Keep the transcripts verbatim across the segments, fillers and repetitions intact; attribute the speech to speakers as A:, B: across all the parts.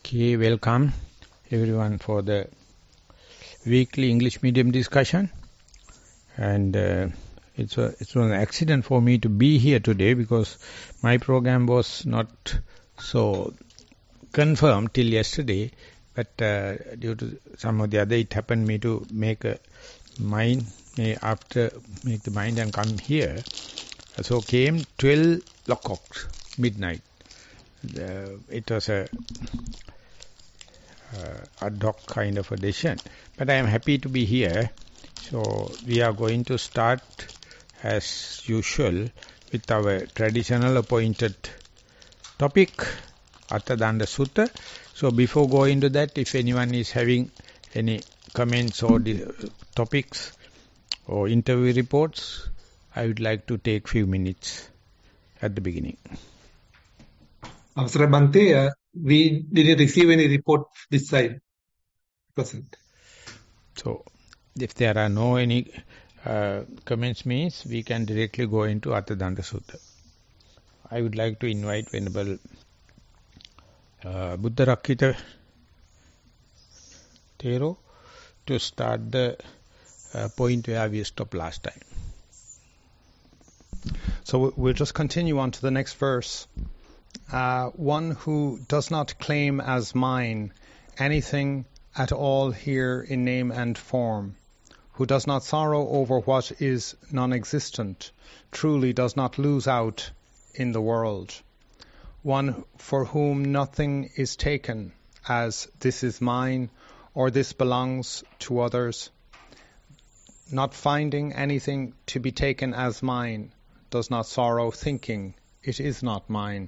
A: Okay, welcome everyone for the weekly English medium discussion. And uh, it's a it's an accident for me to be here today because my program was not so confirmed till yesterday. But uh, due to some of the other, it happened me to make a mind eh, after make the mind and come here. So came twelve o'clock midnight. Uh, it was a Uh, ad hoc kind of a decision. But I am happy to be here. So we are going to start as usual with our traditional appointed topic, Atthadanda Sutta. So before going to that, if anyone is having any comments or topics or interview reports, I would like to take few minutes at the beginning.
B: Avasara Bhante, uh, we didn't receive any report this side. Present.
A: So, if there are no any uh, comments means, we can directly go into Atthadanda Sutta. I would like to invite Venerable uh, Buddha Rakkita Thero to start the uh, point where we stopped last time.
C: So we'll just continue on to the next verse. Uh, one who does not claim as mine anything at all here in name and form, who does not sorrow over what is non-existent, truly does not lose out in the world. One for whom nothing is taken as this is mine or this belongs to others, not finding anything to be taken as mine, does not sorrow thinking it is not mine.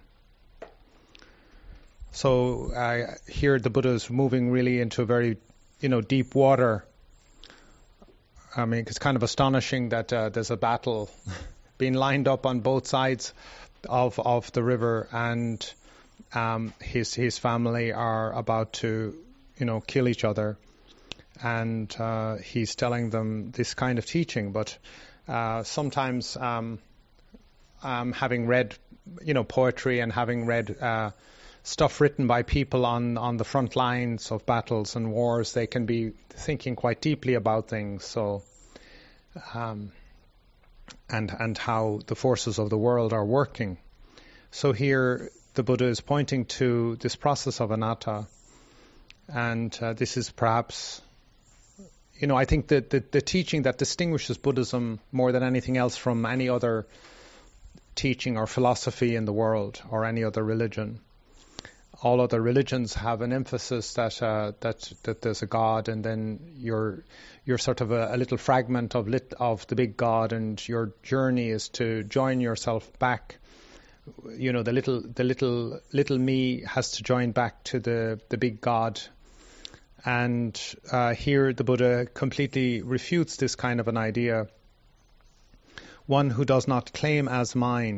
C: So uh, here the Buddha is moving really into very, you know, deep water. I mean, it's kind of astonishing that uh, there's a battle being lined up on both sides of of the river, and um, his his family are about to, you know, kill each other, and uh, he's telling them this kind of teaching. But uh, sometimes, um, um, having read, you know, poetry and having read Uh, stuff written by people on, on the front lines of battles and wars, they can be thinking quite deeply about things. So, um, and and how the forces of the world are working. So here the Buddha is pointing to this process of anatta, and uh, this is perhaps, you know, I think that the, the teaching that distinguishes Buddhism more than anything else from any other teaching or philosophy in the world or any other religion. All other religions have an emphasis that uh, that that there's a God, and then you're you're sort of a, a little fragment of lit, of the big God, and your journey is to join yourself back. You know, the little the little little me has to join back to the the big God. And uh, here the Buddha completely refutes this kind of an idea. One who does not claim as mine.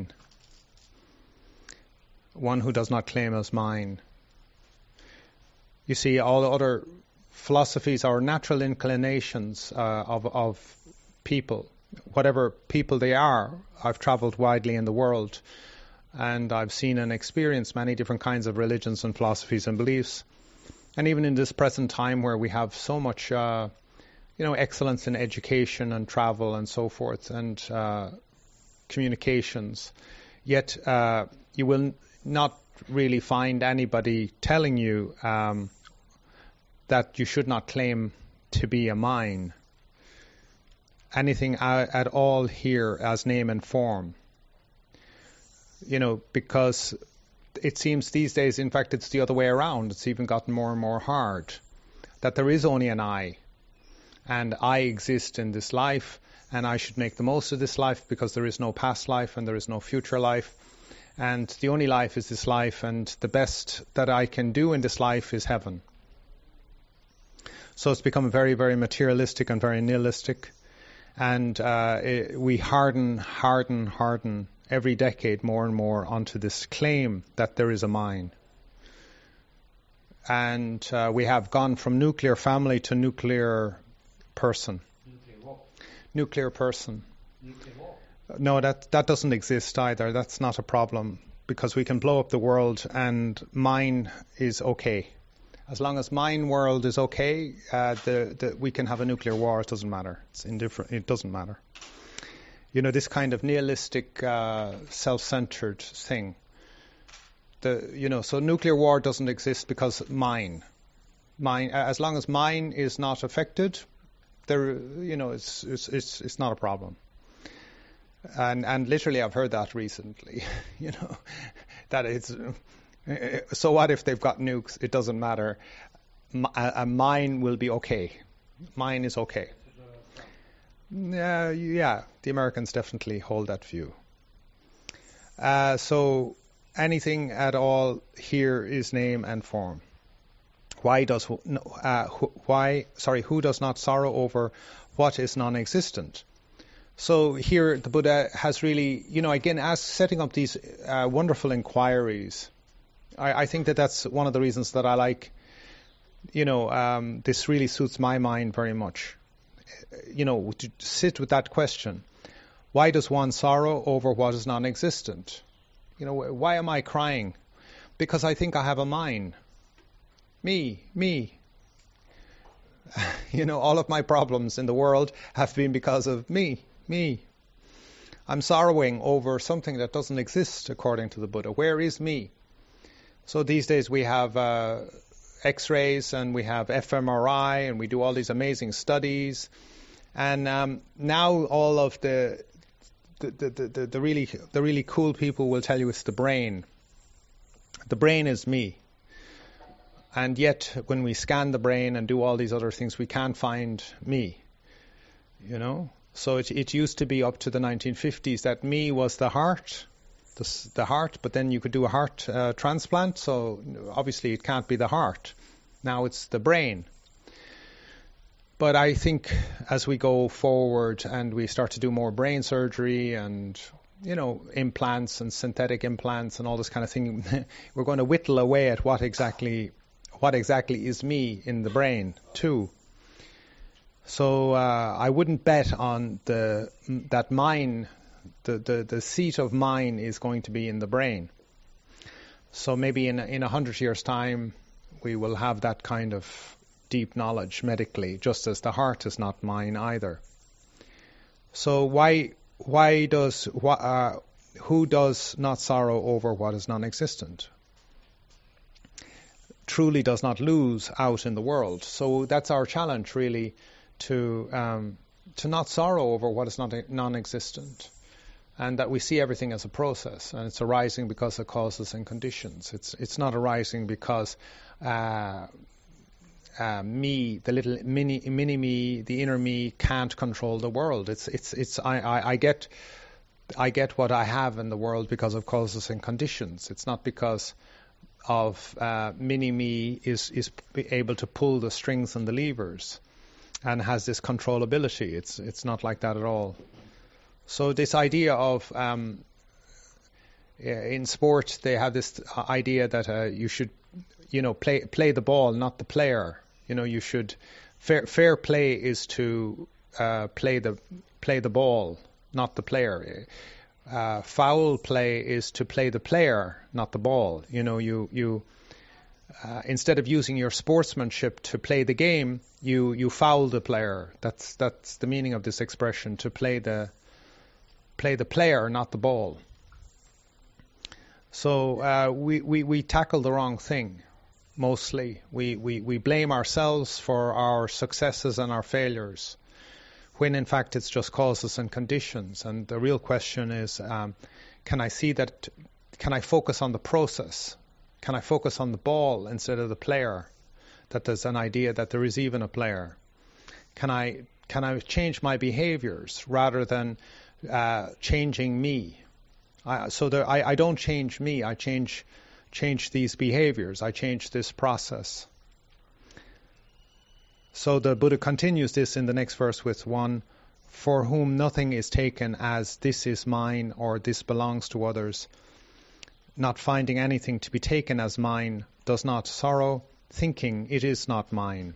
C: One who does not claim as mine. You see, all other philosophies are natural inclinations uh, of of people, whatever people they are. I've travelled widely in the world, and I've seen and experienced many different kinds of religions and philosophies and beliefs. And even in this present time where we have so much, uh, you know, excellence in education and travel and so forth, and uh, communications, yet uh, you will not really find anybody telling you um, that you should not claim to be a mine. Anything at, at all here as name and form. You know, because it seems these days, in fact, it's the other way around. It's even gotten more and more hard. That there is only an I. And I exist in this life, and I should make the most of this life because there is no past life and there is no future life. And the only life is this life, and the best that I can do in this life is heaven. So it's become very, very materialistic and very nihilistic. And uh, it, we harden, harden, harden every decade more and more onto this claim that there is a mine. And uh, we have gone from nuclear family to nuclear person.
B: Nuclear war.
C: Nuclear person.
B: Nuclear war.
C: No, that that doesn't exist either. That's not a problem, because we can blow up the world and mine is okay. As long as mine world is okay, uh, the, the, we can have a nuclear war. It doesn't matter. It's indifferent. It doesn't matter. You know, this kind of nihilistic, uh, self-centered thing. The, you know, so nuclear war doesn't exist because mine. Mine, as long as mine is not affected, there, you know, it's it's it's, it's not a problem. And and literally, I've heard that recently. You know, that it's so what if they've got nukes? It doesn't matter. A, a mine will be okay. Mine is okay. Yeah, yeah. The Americans definitely hold that view. Uh, so anything at all here is name and form. Why does uh, why sorry who does not sorrow over what is non-existent? So here the Buddha has really, you know, again, as setting up these uh, wonderful inquiries. I, I think that that's one of the reasons that I like, you know, um, this really suits my mind very much. You know, to sit with that question: why does one sorrow over what is non-existent? You know, why am I crying? Because I think I have a mine. Me, me. You know, all of my problems in the world have been because of me, me. I'm sorrowing over something that doesn't exist, according to the Buddha. Where is me? So these days we have uh, X-rays and we have f M R I and we do all these amazing studies. And um, now all of the the, the, the the really the really cool people will tell you it's the brain. The brain is me. And yet, when we scan the brain and do all these other things, we can't find me, you know. So it, it used to be up to the nineteen fifties that me was the heart, the, the heart, but then you could do a heart uh, transplant, so obviously it can't be the heart. Now it's the brain. But I think as we go forward and we start to do more brain surgery and, you know, implants and synthetic implants and all this kind of thing, we're going to whittle away at what exactly... what exactly is me in the brain too. So uh, I wouldn't bet on the that mine, the, the, the seat of mine is going to be in the brain. So maybe in in a hundred years' time we will have that kind of deep knowledge medically, just as the heart is not mine either. So why why does uh, who does not sorrow over what is non-existent? Truly does not lose out in the world. So that's our challenge, really, to um, to not sorrow over what is not non-existent, and that we see everything as a process, and it's arising because of causes and conditions. It's it's not arising because uh, uh, me, the little mini mini me, the inner me, can't control the world. It's it's it's I, I, I get I get what I have in the world because of causes and conditions. It's not because of uh, mini-me is, is able to pull the strings and the levers and has this controllability. It's it's not like that at all. So this idea of, um, in sport, they have this idea that uh, you should, you know, play play the ball, not the player. You know, you should, fair, fair play is to uh, play the play the ball, not the player. Uh, foul play is to play the player, not the ball. You know, you you uh, instead of using your sportsmanship to play the game, you you foul the player. That's that's the meaning of this expression: to play the play the player, not the ball. So uh, we, we we tackle the wrong thing. Mostly, we we we blame ourselves for our successes and our failures, when in fact it's just causes and conditions. And the real question is, um, can I see that, can I focus on the process? Can I focus on the ball instead of the player? That there's an idea that there is even a player. Can I can I change my behaviors rather than uh, changing me? I, so there, I, I don't change me, I change change these behaviors, I change this process. So the Buddha continues this in the next verse with one, for whom nothing is taken as this is mine or this belongs to others, not finding anything to be taken as mine, does not sorrow, thinking it is not mine.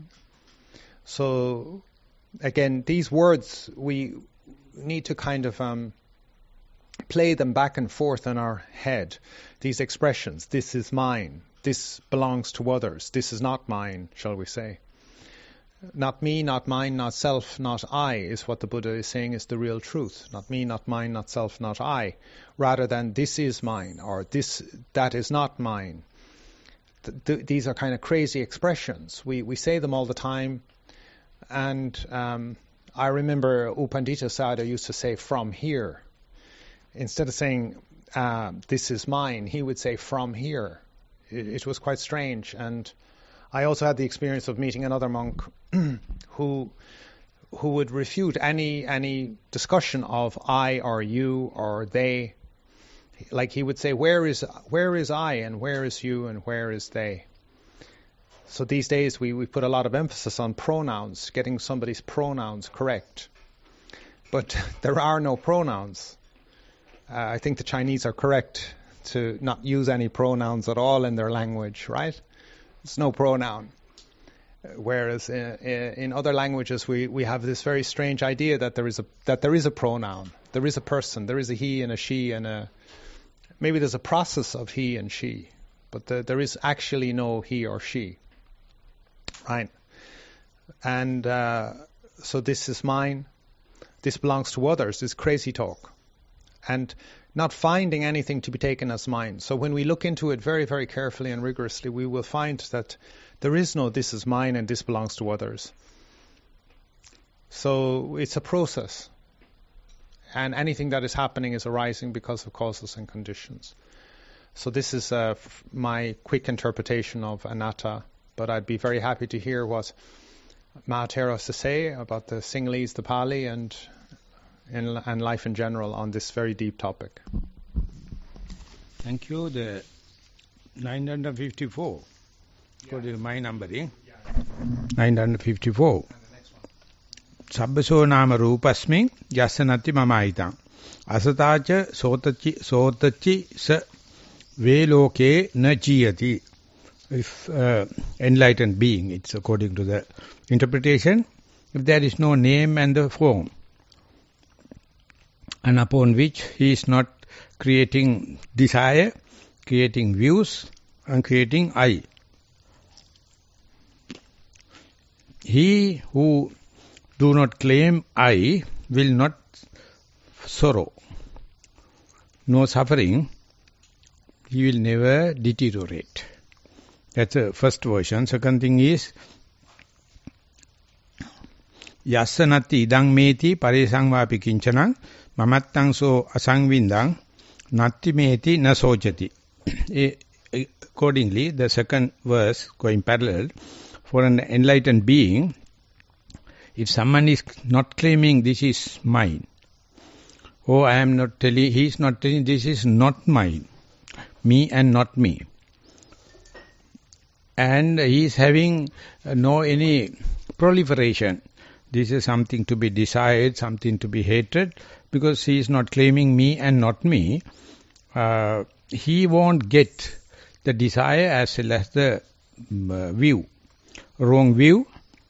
C: So again, these words, we need to kind of um, play them back and forth in our head. These expressions, this is mine, this belongs to others. This is not mine, shall we say. Not me, not mine, not self, not I is what the Buddha is saying is the real truth. Not me, not mine, not self, not I. Rather than this is mine or this, that is not mine. Th- th- these are kind of crazy expressions. We we say them all the time. And um, I remember U Pandita Sayadaw used to say from here. Instead of saying uh, this is mine, he would say from here. It, it was quite strange. And I also had the experience of meeting another monk who who would refute any any discussion of I or you or they. Like he would say, where is where is I and where is you and where is they? So these days we, we put a lot of emphasis on pronouns, getting somebody's pronouns correct. But there are no pronouns. Uh, I think the Chinese are correct to not use any pronouns at all in their language, right? It's no pronoun. Whereas in, in other languages we, we have this very strange idea that there is a that there is a pronoun, there is a person, there is a he and a she and a maybe there's a process of he and she, but the, there is actually no he or she, right? And uh, so this is mine, this belongs to others, this crazy talk, and not finding anything to be taken as mine. So when we look into it very, very carefully and rigorously, we will find that there is no this is mine and this belongs to others. So it's a process. And anything that is happening is arising because of causes and conditions. So this is uh, f- my quick interpretation of anatta, but I'd be very happy to hear what Mahathera has to say about the Sinhalese, the Pali, and in, and life in general on this very deep topic.
A: Thank you. The nine hundred fifty-four. Yeah. Go to my numbering. Yeah. nine hundred fifty-four. Sabbaso nama rupasmin yasanati mamaitang. Asatacha sotachi sotachi sa veloke na jiyati. If uh, enlightened being, it's according to the interpretation, if there is no name and the form, and upon which he is not creating desire, creating views, and creating I. He who do not claim I will not sorrow, no suffering, he will never deteriorate. That's the first version. Second thing is, Yasanati idang meti paresangvapi kinchanang mamattang so asangvindang natti meti na sojati. Accordingly, the second verse going parallel, for an enlightened being, if someone is not claiming this is mine, oh, I am not telling, he is not telling this is not mine, me and not me, and he is having uh, no any proliferation, this is something to be desired, something to be hated, because he is not claiming me and not me, uh, he won't get the desire as well as the um, uh, view, wrong view.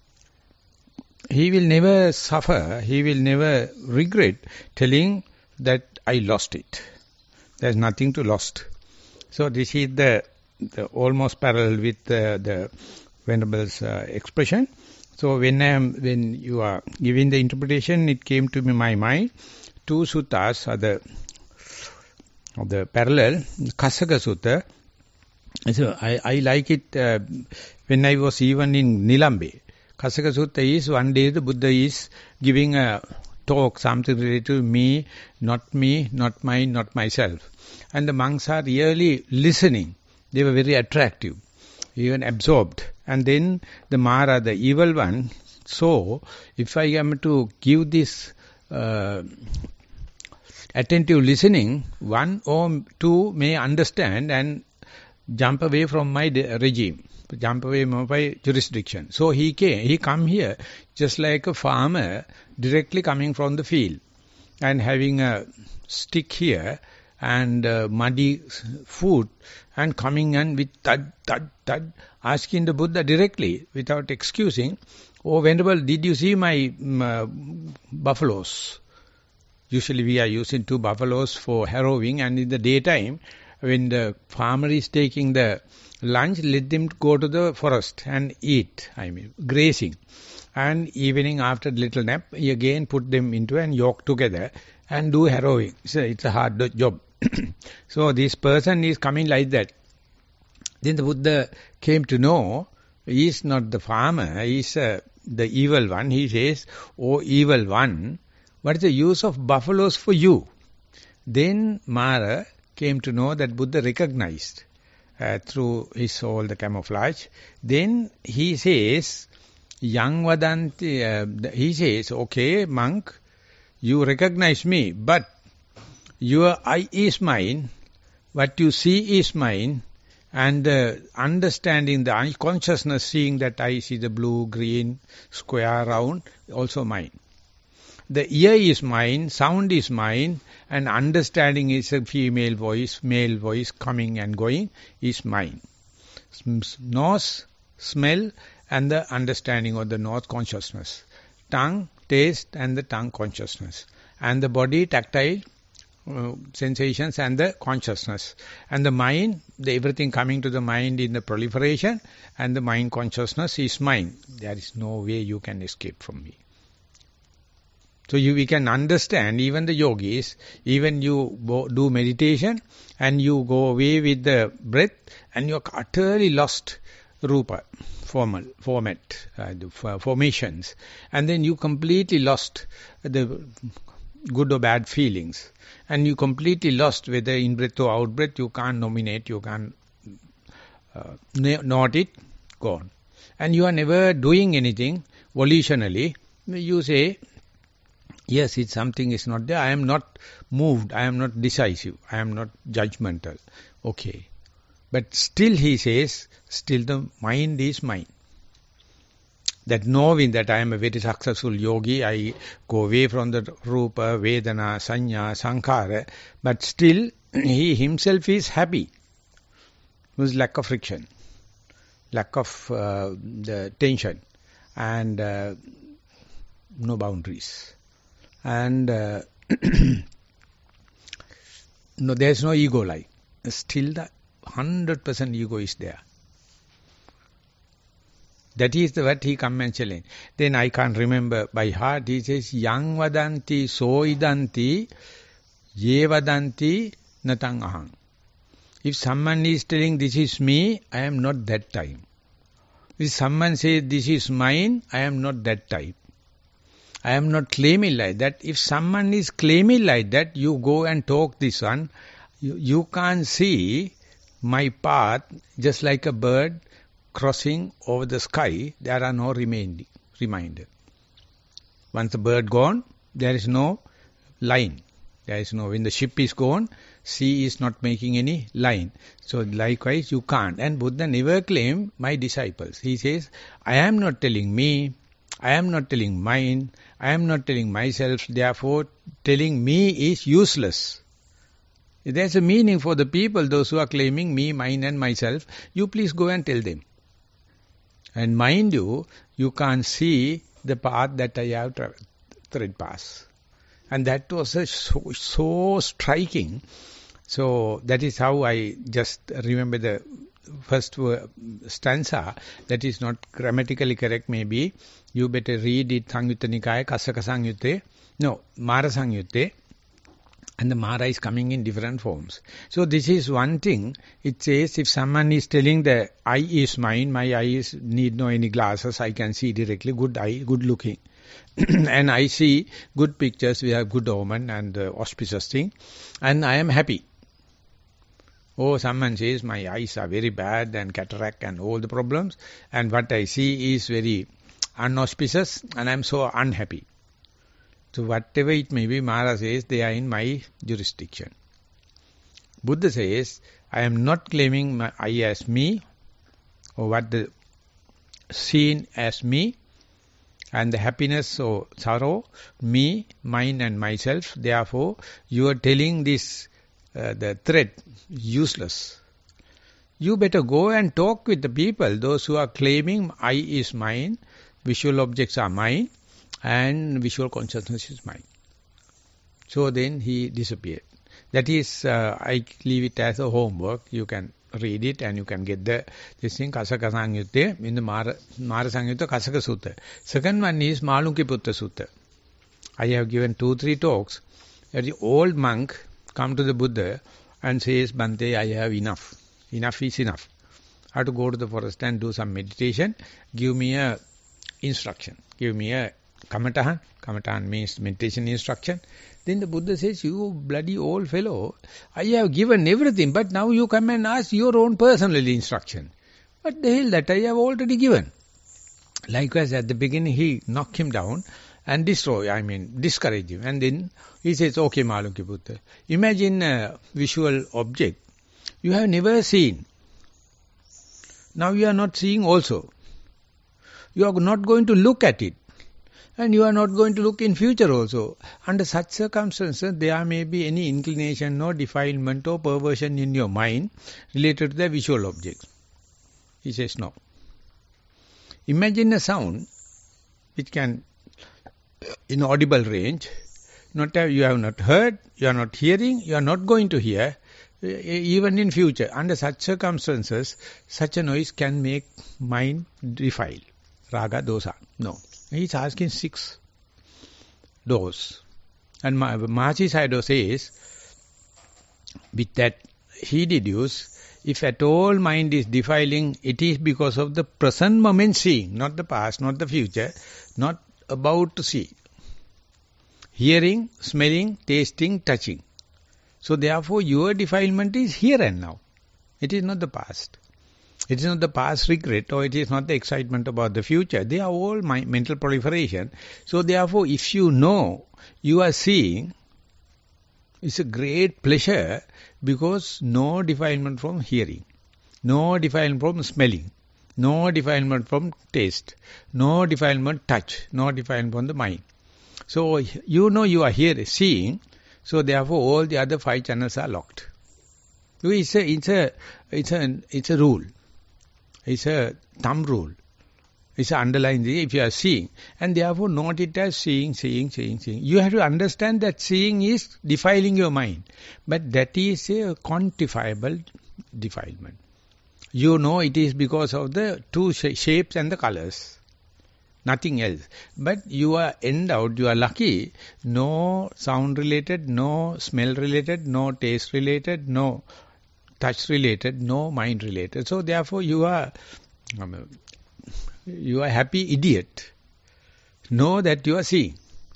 A: He will never suffer, he will never regret telling that I lost it. There is nothing to lost. So this is the, the almost parallel with the, the Venerable's uh, expression. So when I am, when you are giving the interpretation, it came to me my mind. Two suttas are the, of the parallel. Kasaka Sutta. So I, I like it uh, when I was even in Nilambe. Kasaka Sutta is one day the Buddha is giving a talk, something related to me, not me, not mine, not myself. And the monks are really listening. They were very attractive, even absorbed. And then the Mara, the evil one, so if I am to give this uh, attentive listening, one or two may understand and jump away from my regime. Jump away from my jurisdiction. So he came, he come here just like a farmer directly coming from the field and having a stick here and uh, muddy food and coming and with thud, thud, thud, asking the Buddha directly without excusing, oh Venerable, did you see my um, uh, buffaloes? Usually we are using two buffaloes for harrowing, and in the daytime when the farmer is taking the Lunch, let them go to the forest and eat, I mean, grazing. And evening after little nap, he again put them into and yoke together and do harrowing. So it's a hard job. So this person is coming like that. Then the Buddha came to know he is not the farmer, he is uh, the evil one. He says, "Oh evil one, what is the use of buffaloes for you?" Then Mara came to know that Buddha recognized uh, through his all the camouflage. Then he says, Yang Vadanti, uh, he says, "Okay, monk, you recognize me, but your eye is mine, what you see is mine, and uh, understanding the consciousness, seeing that I see the blue, green, square, round, also mine. The ear is mine, sound is mine, and understanding is a female voice, male voice coming and going is mine. Nose, smell, and the understanding of the nose consciousness. Tongue, taste, and the tongue consciousness. And the body, tactile, Uh, sensations and the consciousness. And the mind, the everything coming to the mind in the proliferation, and the mind consciousness is mine. There is no way you can escape from me. So you, we can understand, even the yogis, even you go, do meditation, and you go away with the breath, and you are utterly lost rupa, formal, format, uh, the formations. And then you completely lost the good or bad feelings. And you completely lost whether in-breath or out-breath, you can't nominate, you can't uh, note it, gone. And you are never doing anything volitionally. You say, yes, it's something is not there, I am not moved, I am not decisive, I am not judgmental. Okay. But still he says, still the mind is mine. That knowing that I am a very successful yogi, I go away from the rupa, vedana, sanya, sankhara, but still he himself is happy. There is lack of friction, lack of uh, the tension, and uh, no boundaries. And uh, no, there is no ego like. Still the one hundred percent ego is there. That is the what he come and challenge. Then I can't remember by heart. He says, Yang vadanti so idanti ye vadanti natang aham. If someone is telling this is me, I am not that type. If someone says this is mine, I am not that type. I am not claiming like that. If someone is claiming like that, you go and talk this one. You, you can't see my path just like a bird crossing over the sky, there are no remaining reminder. Once the bird gone, there is no line. There is no, when the ship is gone, sea is not making any line. So likewise you can't. And Buddha never claimed my disciples. He says, I am not telling me, I am not telling mine, I am not telling myself, therefore telling me is useless. There's a meaning for the people, those who are claiming me, mine and myself. You please go and tell them. And mind you, you can't see the path that I have tread past. And that was a so, so striking. So that is how I just remember the first stanza. That is not grammatically correct maybe. You better read it, Sangyutta Nikaya, Kassaka Sangyutte. No, Mara Sangyutte. And the Mara is coming in different forms. So this is one thing. It says if someone is telling the eye is mine, my eyes need no any glasses, I can see directly, good eye, good looking. And I see good pictures, we have good omen and uh, auspicious thing. And I am happy. Oh, someone says my eyes are very bad and cataract and all the problems. And what I see is very unauspicious and I am so unhappy. So whatever it may be, Mara says, they are in my jurisdiction. Buddha says, I am not claiming my eye as me, or what the seen as me, and the happiness or sorrow, me, mine and myself. Therefore, you are telling this, uh, the thread, useless. You better go and talk with the people, those who are claiming I is mine, visual objects are mine, and visual consciousness is mine. So then he disappeared. That is, uh, I leave it as a homework. You can read it and you can get the this thing Kasaka Sangyutta in the Mara, Mara Sangyutta Kasaka Sutta. Second one is Malunkiputta Sutta. I have given two, three talks. The old monk come to the Buddha and says, Bhante, I have enough. Enough is enough. I have to go to the forest and do some meditation. Give me a instruction. Give me a kamatahan. Kamatahan means meditation instruction. Then the Buddha says, you bloody old fellow, I have given everything, but now you come and ask your own personal instruction. What the hell that I have already given? Likewise, at the beginning, he knocked him down and destroy, I mean, discourage him. And then he says, okay, Malunkiputta, imagine a visual object you have never seen. Now you are not seeing also. You are not going to look at it. And you are not going to look in future also. Under such circumstances, there may be any inclination or defilement or perversion in your mind related to the visual object. He says, no. Imagine a sound which can, in audible range, not have, you have not heard, you are not hearing, you are not going to hear, even in future. Under such circumstances, such a noise can make mind defile. Raga, dosa. No. He is asking six doors. And Mahasi Sayadaw says, with that he deduces, if at all mind is defiling, it is because of the present moment seeing, not the past, not the future, not about to see. Hearing, smelling, tasting, touching. So therefore your defilement is here and now. It is not the past. It is not the past regret or it is not the excitement about the future. They are all my mental proliferation. So therefore, if you know you are seeing, it's a great pleasure because no defilement from hearing, no defilement from smelling, no defilement from taste, no defilement touch, no defilement from the mind. So you know you are here seeing, so therefore all the other five channels are locked. So it's a, it's a, it's a, it's a rule. It's a thumb rule. It's an underlying thing if you are seeing. And therefore note it as seeing, seeing, seeing, seeing. You have to understand that seeing is defiling your mind. But that is a quantifiable defilement. You know it is because of the two sh shapes and the colors. Nothing else. But you are endowed, you are lucky. No sound related, no smell related, no taste related, no touch related, no mind related. So therefore you are um, you are happy idiot. Know that you are seeing.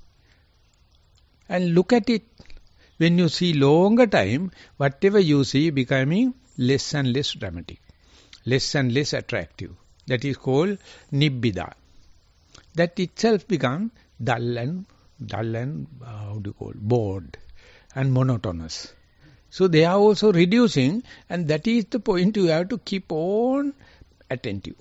A: And look at it. When you see longer time, whatever you see becoming less and less dramatic. Less and less attractive. That is called nibbida. That itself becomes dull and, dull and uh, how do you call, bored and monotonous. So they are also reducing, and that is the point you have to keep on attentive.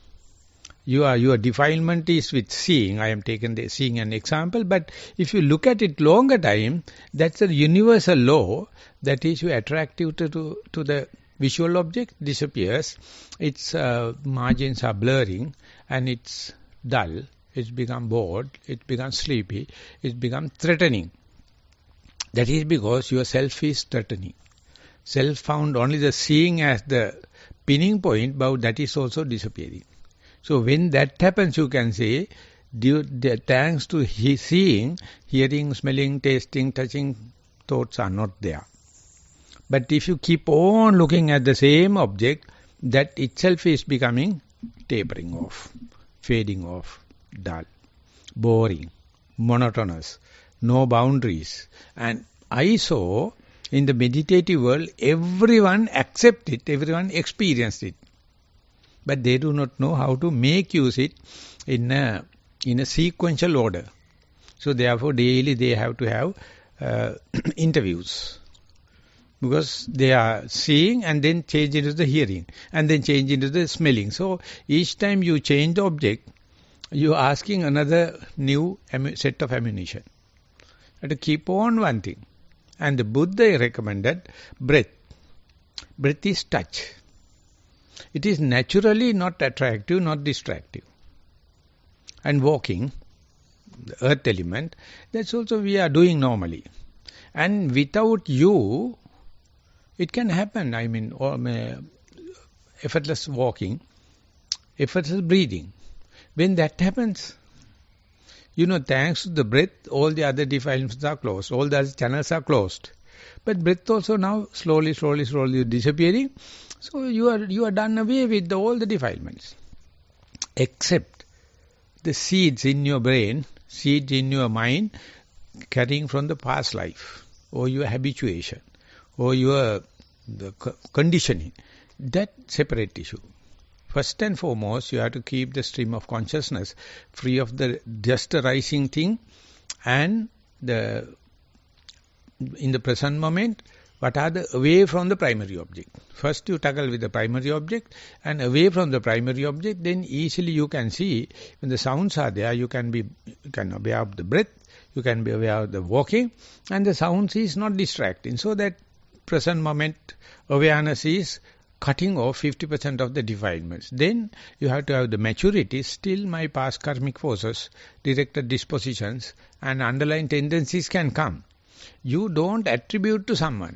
A: Your, your defilement is with seeing. I am taking the seeing an example, but if you look at it longer time, that's a universal law that is you attractive to, to, to the visual object disappears. Its uh, margins are blurring and it's dull. It's become bored. It becomes sleepy. It becomes threatening. That is because your self is threatening. Self found only the seeing as the pinning point, but that is also disappearing. So when that happens, you can say, due, the, thanks to he seeing, hearing, smelling, tasting, touching, thoughts are not there. But if you keep on looking at the same object, that itself is becoming tapering off, fading off, dull, boring, monotonous. No boundaries. And I saw in the meditative world, everyone accept it, everyone experienced it. But they do not know how to make use it in a, in a sequential order. So therefore daily they have to have uh, interviews. Because they are seeing and then change into the hearing. And then change into the smelling. So each time you change the object, you are asking another new set of ammunition. To keep on one thing. And the Buddha recommended breath. Breath is touch. It is naturally not attractive, not distractive. And walking, the earth element, that's also we are doing normally. And without you, it can happen. I mean, or, uh, effortless walking, effortless breathing. When that happens, you know, thanks to the breath, all the other defilements are closed. All the other channels are closed. But breath also now slowly, slowly, slowly disappearing. So you are you are done away with the, all the defilements. Except the seeds in your brain, seeds in your mind, carrying from the past life, or your habituation, or your the conditioning. That separate issue. First and foremost, you have to keep the stream of consciousness free of the just arising thing, and the in the present moment, what are the away from the primary object. First you tackle with the primary object, and away from the primary object, then easily you can see when the sounds are there, you can be you can be aware of the breath, you can be aware of the walking, and the sounds is not distracting. So that present moment awareness is cutting off fifty percent of the defilements. Then you have to have the maturity. Still my past karmic forces, directed dispositions and underlying tendencies can come. You don't attribute to someone.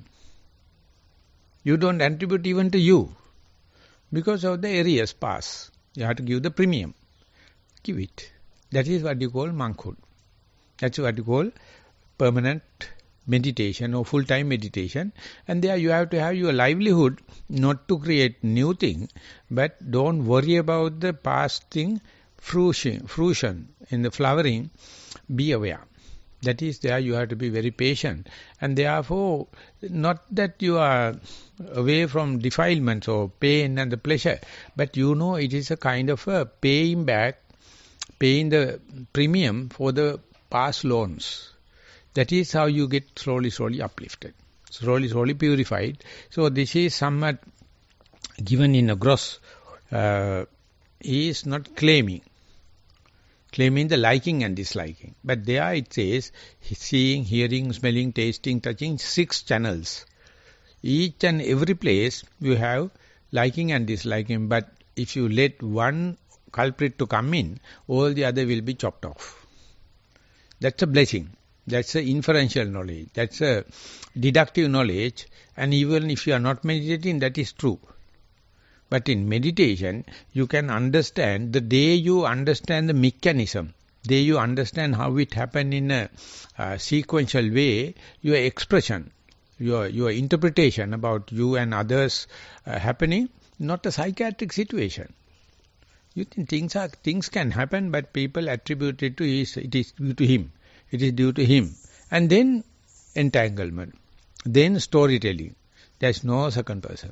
A: You don't attribute even to you. Because of the areas past. You have to give the premium. Give it. That is what you call monkhood. That's what you call permanent meditation or full-time meditation. And there you have to have your livelihood, not to create new thing, but don't worry about the past thing, fruition, fruition in the flowering, be aware. That is there you have to be very patient. And therefore, not that you are away from defilements or pain and the pleasure, but you know it is a kind of a paying back, paying the premium for the past loans. That is how you get slowly, slowly uplifted, slowly, slowly purified. So this is somewhat given in a gross. Uh, he is not claiming, claiming the liking and disliking. But there it says, seeing, hearing, smelling, tasting, touching, six channels. Each and every place you have liking and disliking. But if you let one culprit to come in, all the other will be chopped off. That's a blessing. That's a inferential knowledge. That's a deductive knowledge. And even if you are not meditating, that is true. But in meditation, you can understand, the day you understand the mechanism, the day you understand how it happened in a uh, sequential way, your expression, your your interpretation about you and others uh, happening, not a psychiatric situation. You think things are things can happen, but people attribute it to his, it is due to him. It is due to him. And then entanglement. Then storytelling. There is no second person.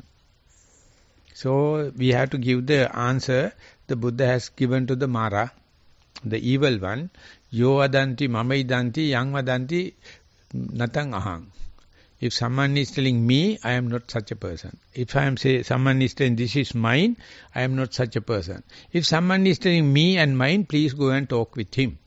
A: So we have to give the answer the Buddha has given to the Mara, the evil one. Yo vadanti mama idanti yang vadanti natang ahang. If someone is telling me, I am not such a person. If I am say someone is telling this is mine, I am not such a person. If someone is telling me and mine, please go and talk with him.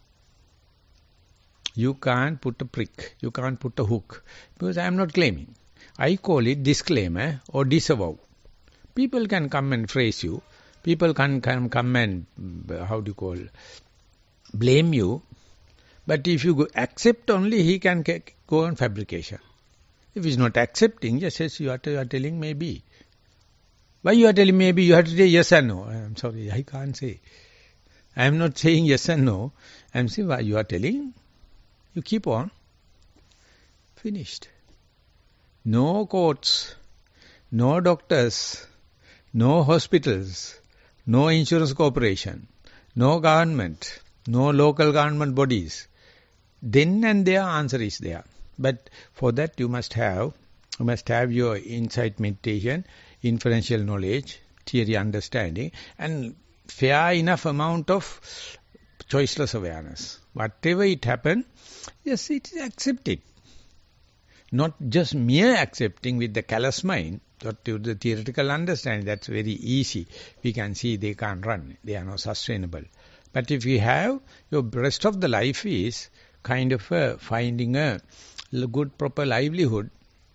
A: You can't put a prick. You can't put a hook. Because I am not claiming. I call it disclaimer or disavow. People can come and phrase you. People can, can come and, how do you call, blame you. But if you go accept only, he can go on fabrication. If he is not accepting, just says you are, you are telling maybe. Why you are telling maybe? You have to say yes and no. I am sorry, I can't say. I am not saying yes and no. I am saying why you are telling. You keep on. Finished. No courts, no doctors, no hospitals, no insurance corporation, no government, no local government bodies. Then and there answer is there. But for that you must have, you must have your insight meditation, inferential knowledge, theory understanding, and fair enough amount of choiceless awareness. Whatever it happen, yes, it is accepted. Not just mere accepting with the callous mind, but to the theoretical understanding, that's very easy. We can see they can't run, they are not sustainable. But if you have, your rest of the life is kind of uh, finding a good proper livelihood.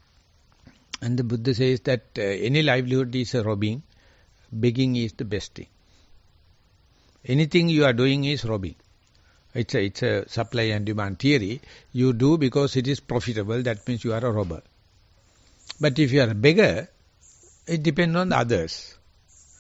A: And the Buddha says that uh, any livelihood is a robbing, begging is the best thing. Anything you are doing is robbing. It's a, it's a supply and demand theory. You do because it is profitable, that means you are a robber. But if you are a beggar, it depends on the others.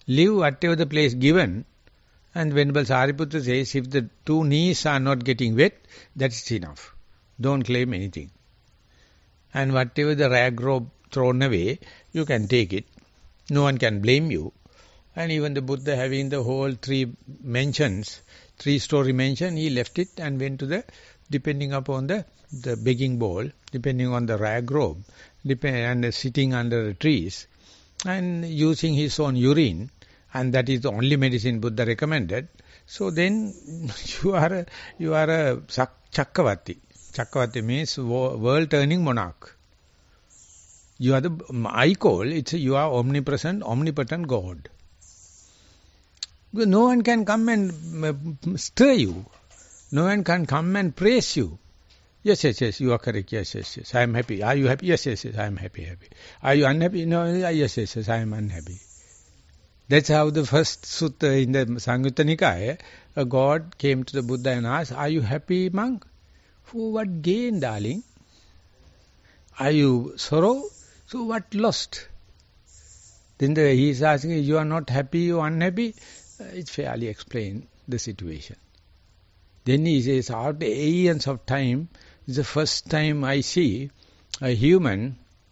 A: Leave whatever the place given. And Venerable Sariputra says, if the two knees are not getting wet, that's enough. Don't claim anything. And whatever the rag robe thrown away, you can take it. No one can blame you. And even the Buddha having the whole three mentions, three-story mention, he left it and went to the, depending upon the, the begging bowl, depending on the rag robe, depend, and sitting under the trees, and using his own urine, and that is the only medicine Buddha recommended. So then you are a, you are a Chakkavati. Chakkavati means world-turning monarch. You are the, I call, it's a, you are omnipresent, omnipotent God. Because no one can come and stir you. No one can come and praise you. Yes, yes, yes, you are correct. Yes, yes, yes, I am happy. Are you happy? Yes, yes, yes, I am happy, happy. Are you unhappy? No, yes, yes, yes, I am unhappy. That's how the first sutta in the Samyutta Nikaya, a God came to the Buddha and asked, are you happy, monk? For what gain, darling? Are you sorrow? So what lost? Then the, he is asking, you are not happy or unhappy? Uh, it fairly explains the situation. Then he says, after aeons of time, it's the first time I see a human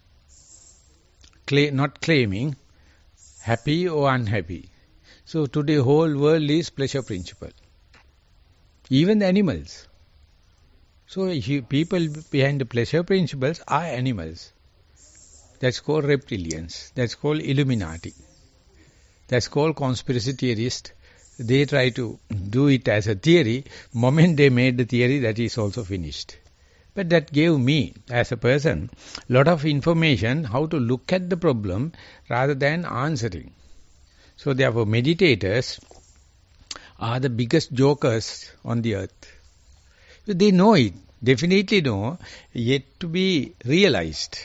A: cla not claiming happy or unhappy. So today whole world is pleasure principle. Even the animals. So he, people behind the pleasure principles are animals. That's called reptilians. That's called Illuminati. That's called conspiracy theorists. They try to do it as a theory. Moment they made the theory, that is also finished. But that gave me, as a person, lot of information how to look at the problem rather than answering. So therefore meditators are the biggest jokers on the earth. They know it, definitely know, yet to be realized.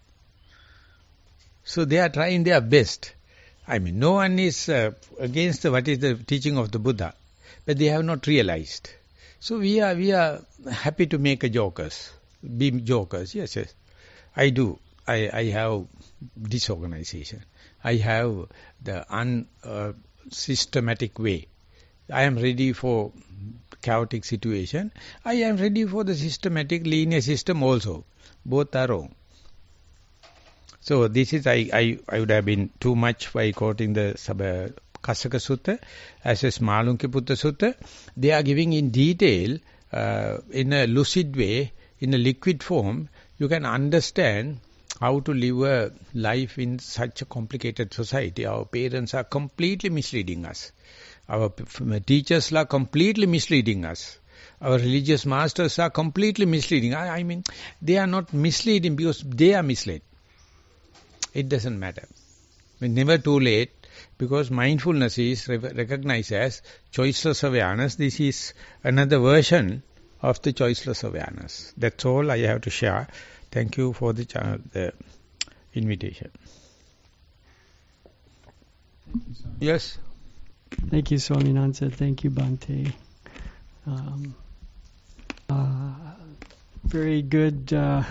A: So they are trying their best. I mean, no one is uh, against the, what is the teaching of the Buddha, but they have not realized. So we are we are happy to make a jokers, be jokers. Yes, yes, I do. I I have disorganization. I have the unsystematic uh, way. I am ready for chaotic situation. I am ready for the systematic linear system also. Both are wrong. So this is, I, I, I would have been too much by quoting the uh, Kassaka Sutta, as well as Malunkyaputta Sutta. They are giving in detail, uh, in a lucid way, in a liquid form, you can understand how to live a life in such a complicated society. Our parents are completely misleading us. Our teachers are completely misleading us. Our religious masters are completely misleading. I, I mean, they are not misleading because they are misled. It doesn't matter. I mean, never too late, because mindfulness is recognized as choiceless awareness. This is another version of the choiceless awareness. That's all I have to share. Thank you for the, uh, the invitation. Yes?
D: Thank you, Swaminatha. Thank you, Bhante. Um, uh, very good... Uh,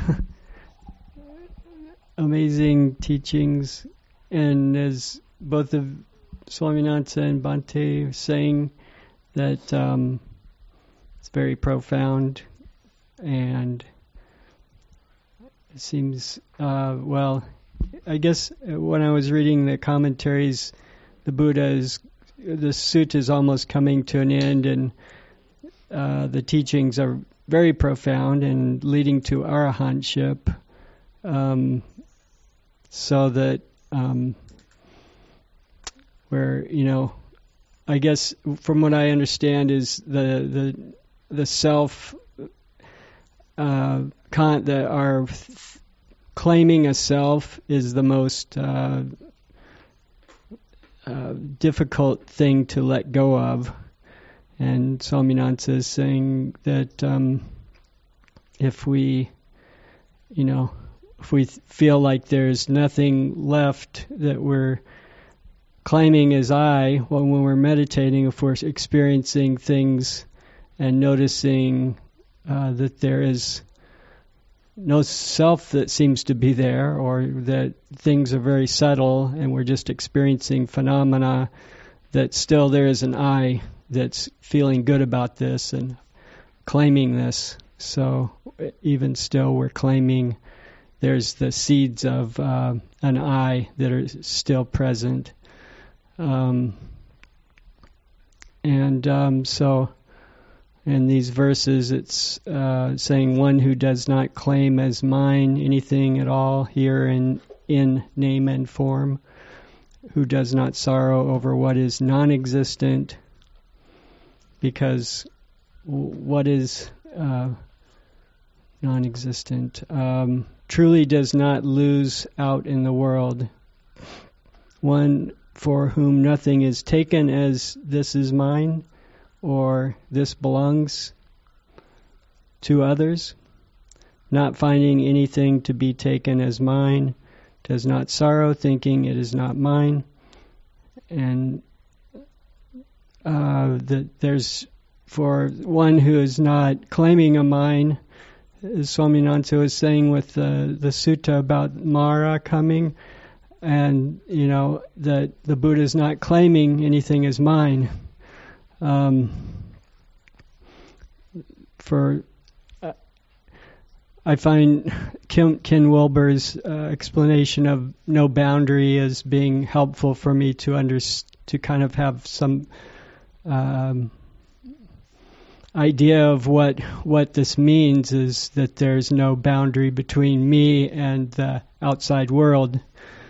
D: amazing teachings, and as both of Swaminatha and Bhante are saying, that um, it's very profound, and it seems, uh, well, I guess when I was reading the commentaries, the Buddha is, the sutta is almost coming to an end, and uh, the teachings are very profound and leading to arahantship. Um, so that um, where, you know, I guess from what I understand is the the the self uh, con the our th- claiming a self is the most uh, uh, difficult thing to let go of, and Swaminatha is saying that um, if we, you know. If we th- feel like there's nothing left that we're claiming as I, well, when we're meditating, if we're experiencing things and noticing uh, that there is no self that seems to be there, or that things are very subtle and we're just experiencing phenomena, that still there is an I that's feeling good about this and claiming this. So even still we're claiming there's the seeds of uh, an I that are still present. Um, and um, so in these verses it's uh, saying, one who does not claim as mine anything at all here in, in name and form, who does not sorrow over what is non-existent, because what is uh, non-existent um, truly does not lose out in the world. One for whom nothing is taken as this is mine or this belongs to others, not finding anything to be taken as mine, does not sorrow thinking it is not mine. And uh, that there's, for one who is not claiming a mine, as Swaminatha was saying with the, the sutta about Mara coming, and, you know, that the Buddha is not claiming anything as mine. Um, for uh, I find Kim, Ken Wilber's uh, explanation of no boundary as being helpful for me to under, to kind of have some um, idea of what what this means, is that there's no boundary between me and the outside world.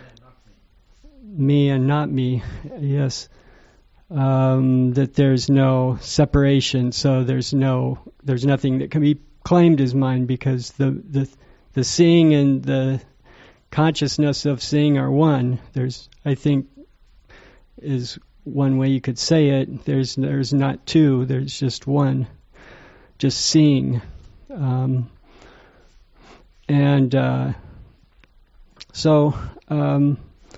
D: Me and not me, yes. Um, that there's no separation, so there's no, there's nothing that can be claimed as mine, because the the the seeing and the consciousness of seeing are one. There's, I think, is one way you could say it. There's there's not two. There's just one, just seeing, um, and uh, so. Um,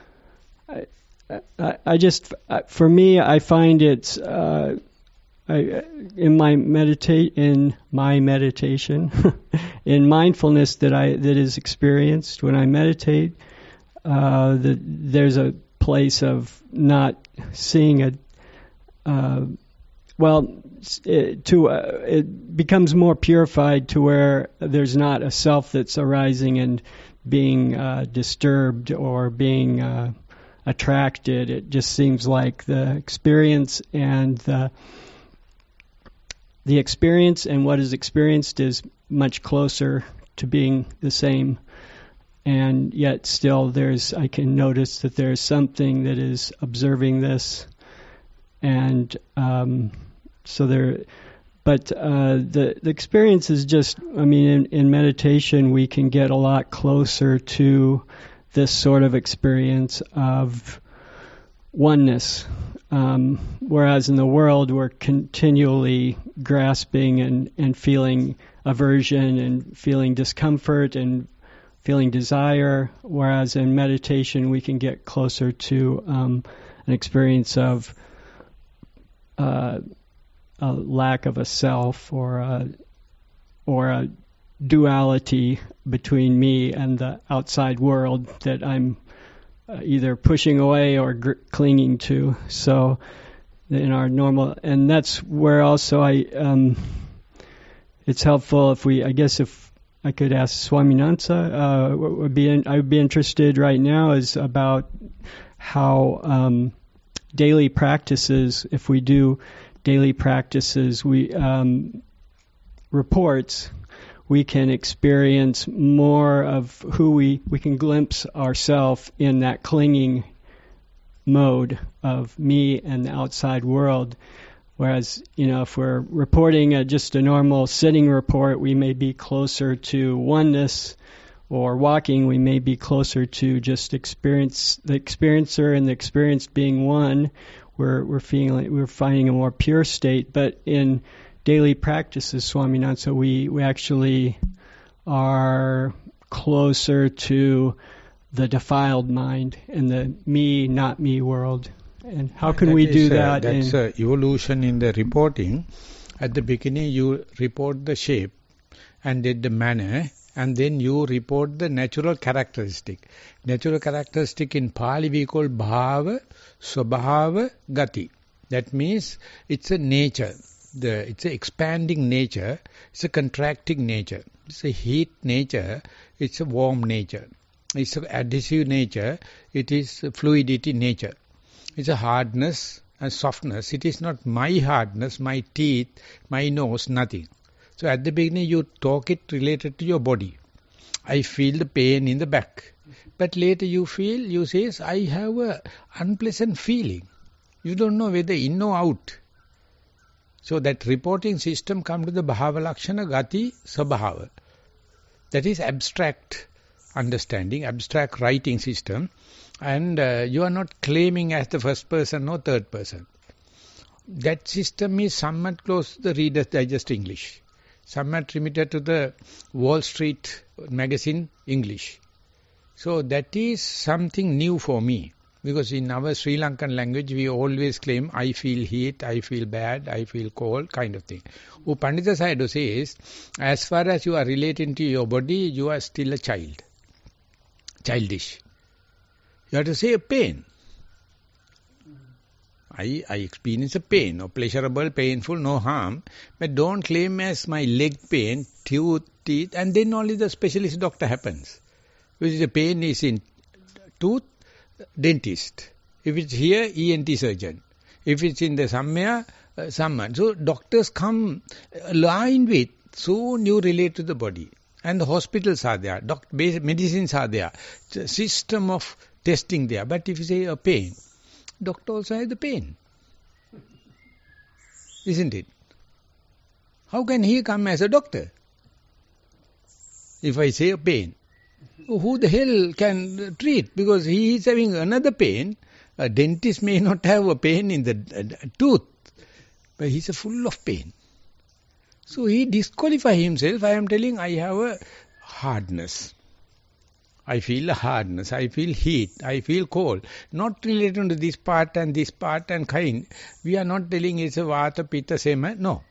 D: I, I just, for me, I find it's uh, I, in my meditate in my meditation, in mindfulness that I that is experienced when I meditate. Uh, that there's a place of not seeing a. Uh, well, it, to uh, it becomes more purified to where there's not a self that's arising and being uh, disturbed or being. Uh, attracted. It just seems like the experience and the the experience and what is experienced is much closer to being the same, and yet still there's, I can notice that there's something that is observing this, and um, so there. But uh, the the experience is just, I mean, in, in meditation we can get a lot closer to this sort of experience of oneness, um, whereas in the world we're continually grasping and, and feeling aversion and feeling discomfort and feeling desire, whereas in meditation we can get closer to um, an experience of uh, a lack of a self, or a, or a duality between me and the outside world that I'm uh, either pushing away or gr- clinging to. So in our normal, and that's where also I, um, it's helpful if we, I guess if I could ask Swaminatha, uh, what would be, in, I would be interested right now is about how um, daily practices, if we do daily practices, we um, reports, we can experience more of who we, we can glimpse ourselves in that clinging mode of me and the outside world. Whereas, you know, if we're reporting a, just a normal sitting report, we may be closer to oneness, or walking, we may be closer to just experience, the experiencer and the experience being one. We're, we're feeling, we're finding a more pure state, but in daily practices, Swaminatha, we, we actually are closer to the defiled mind and the me, not me world. And how can
A: that
D: we
A: is,
D: do
A: uh,
D: that?
A: That's
D: in,
A: uh, evolution in the reporting. At the beginning, you report the shape and then the manner, and then you report the natural characteristic. Natural characteristic in Pali we call bhava, swabhava, gati. That means it's a nature. The, it's an expanding nature, it's a contracting nature. It's a heat nature, it's a warm nature. It's an adhesive nature, it is a fluidity nature. It's a hardness and softness. It is not my hardness, my teeth, my nose, nothing. So at the beginning you talk it related to your body. I feel the pain in the back. But later you feel, you say, I have a unpleasant feeling. You don't know whether in or out. So that reporting system comes to the Bhava Lakshana Gati Sabhava. That is abstract understanding, abstract writing system. And uh, you are not claiming as the first person or third person. That system is somewhat close to the Reader's Digest English. Somewhat limited to the Wall Street magazine English. So that is something new for me. Because in our Sri Lankan language, we always claim, I feel heat, I feel bad, I feel cold, kind of thing. U Pandita Sayadaw says, as far as you are relating to your body, you are still a child. Childish. You have to say a pain. I, I experience a pain, no pleasurable, painful, no harm. But don't claim as my leg pain, tooth, teeth, and then only the specialist doctor happens. Because the pain is in tooth, dentist. If it's here, E N T surgeon. If it's in the somewhere, uh, someone. So doctors come aligned with, soon you relate to the body. And the hospitals are there, doc medicines are there, the system of testing there. But if you say a pain, doctor also has the pain. Isn't it? How can he come as a doctor? If I say a pain. Who the hell can treat? Because he is having another pain. A dentist may not have a pain in the uh, tooth, but he is full of pain. So he disqualifies himself. I am telling I have a hardness. I feel a hardness. I feel heat. I feel cold. Not related to this part and this part and kind. We are not telling it's a vata, pitta, sema. No.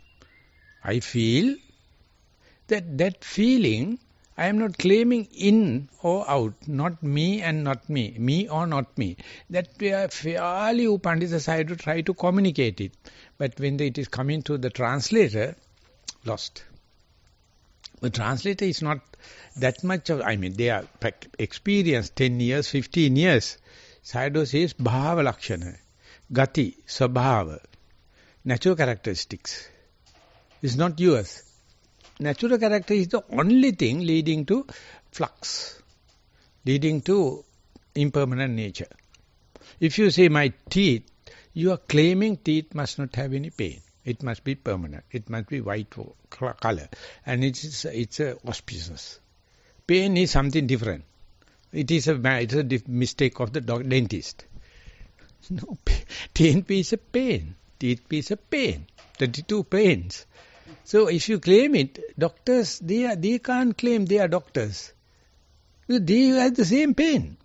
A: I feel that that feeling, I am not claiming in or out, not me and not me, me or not me. That we are fairly Pandita side to try to communicate it. But when it is coming to the translator, lost. The translator is not that much of, I mean, they are experienced ten years, fifteen years. Sayadaw says, Bhava Lakshana, Gati, Sabhava, natural characteristics. It's not yours. Natural character is the only thing leading to flux, leading to impermanent nature. If you say my teeth, you are claiming teeth must not have any pain. It must be permanent. It must be white color. And it's, it's a auspicious. Pain is something different. It is a, it's a mistake of the dentist. No, teeth is a pain. Teeth is a pain. thirty-two pains. So if you claim it, doctors, they are, they can't claim they are doctors. They have the same pain.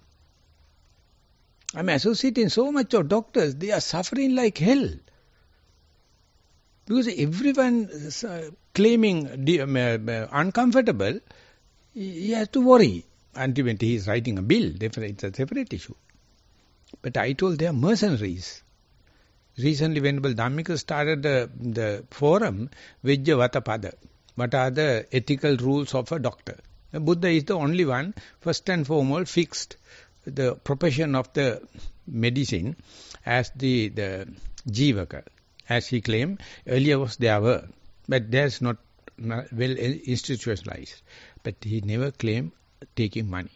A: I'm associating so much of doctors, they are suffering like hell. Because everyone uh, claiming um, uh, uncomfortable, he has to worry. Ultimately he is writing a bill, it's a separate issue. But I told they are mercenaries. Recently, Venerable Dhammika started the, the forum, Vijja Vatapada. What are the ethical rules of a doctor? The Buddha is the only one, first and foremost, fixed the profession of the medicine as the, the jivaka. As he claimed, earlier was there were, but there's not, not well institutionalized. But he never claimed taking money.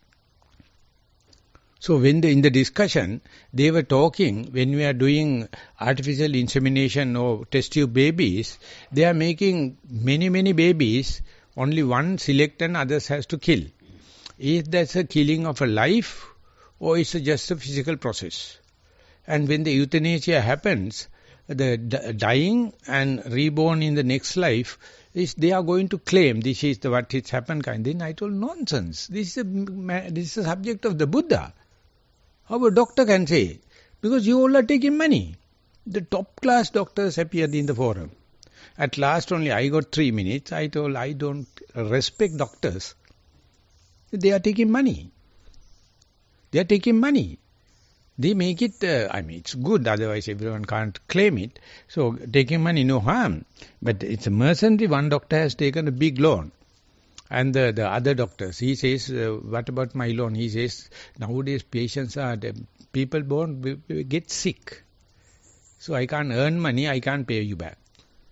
A: So when the, in the discussion, they were talking, when we are doing artificial insemination or test tube babies, they are making many, many babies, only one select and others has to kill. Is that a killing of a life or is it just a physical process? And when the euthanasia happens, the dying and reborn in the next life, is they are going to claim this is the what it's happened kind. Then I told nonsense. This is a, this is a subject of the Buddha. How a doctor can say? Because you all are taking money. The top class doctors appeared in the forum. At last only I got three minutes. I told I don't respect doctors. They are taking money. They are taking money. They make it, uh, I mean, it's good, otherwise everyone can't claim it. So taking money, no harm. But it's a mercenary. One doctor has taken a big loan. And the, the other doctors, he says, uh, what about my loan? He says, nowadays patients are, the people born get sick. So I can't earn money, I can't pay you back.